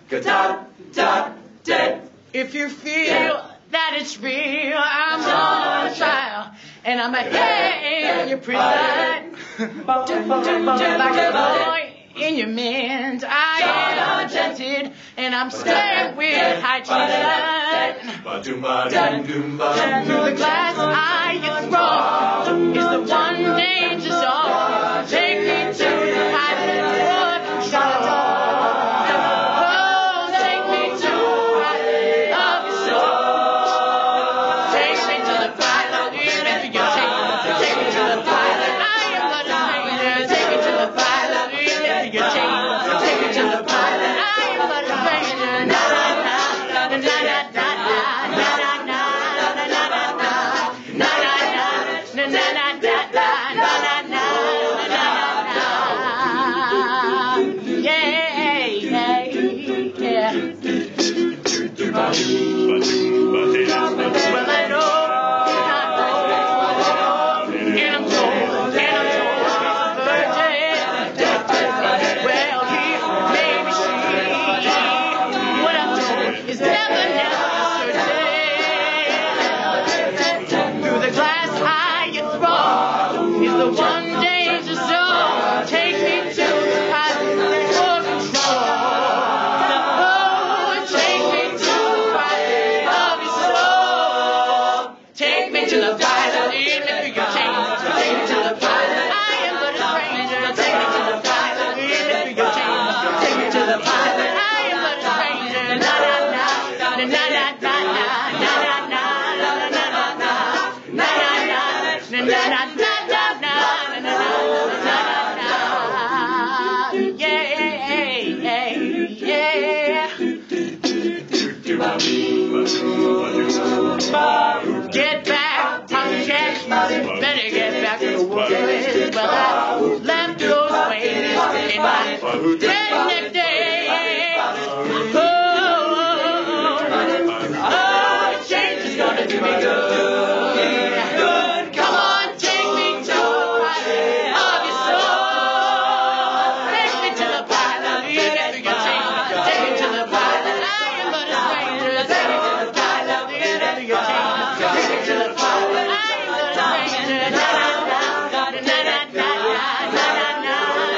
If you feel that it's real, I'm on trial, and I'm a hey in your prison. Like a boy in your mint, I am tempted, and I'm staring with high treason. Through the glass eye you throw is the one danger zone. Take me to the pilot wood shut door. Oh, take me to the pilot of your soul. Take me to the pilot, even if you take me to the pilot. I am but a stranger. Take me to the pilot, even if you take me to the pilot. I am but a stranger. Na na na na na na na na na na na na Get back, Tomcat. Better get back to the woods. Well, I left those ways in my redneck days. Oh, change is gonna do me good. Come on, take me to the pilot of your soul. Take me to the pilot, even if you can take me to the pilot. I am but a stranger. Take me to the pilot, even if you can take me to the pilot. I am but a stranger. Na na na na na na na na na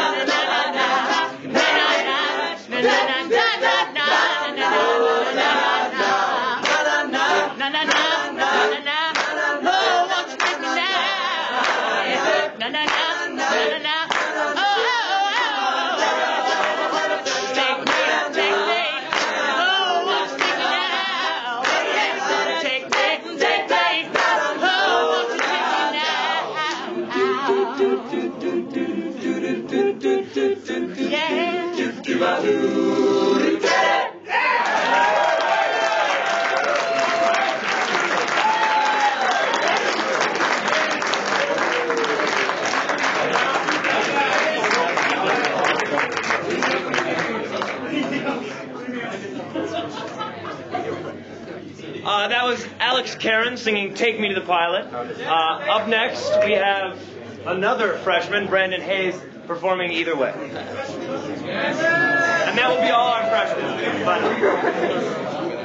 That was Alex Karen singing Take Me to the Pilot. Up next, we have another freshman, Brandon Hayes, performing Either Way. And that will be all our freshmen.